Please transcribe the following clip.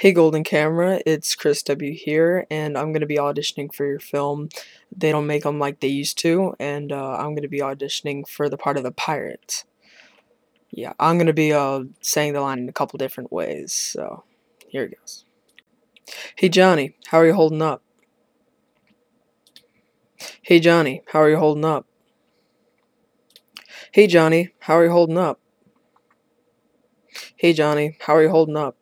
Hey Golden Camera, it's Chris W here, and I'm gonna be auditioning for your film. They don't make them like they used to, and I'm gonna be auditioning for the part of the pirate. Yeah, I'm gonna be saying the line in a couple different ways, so here it goes. Hey Johnny, how are you holding up? Hey Johnny, how are you holding up? Hey Johnny, how are you holding up? Hey Johnny, how are you holding up?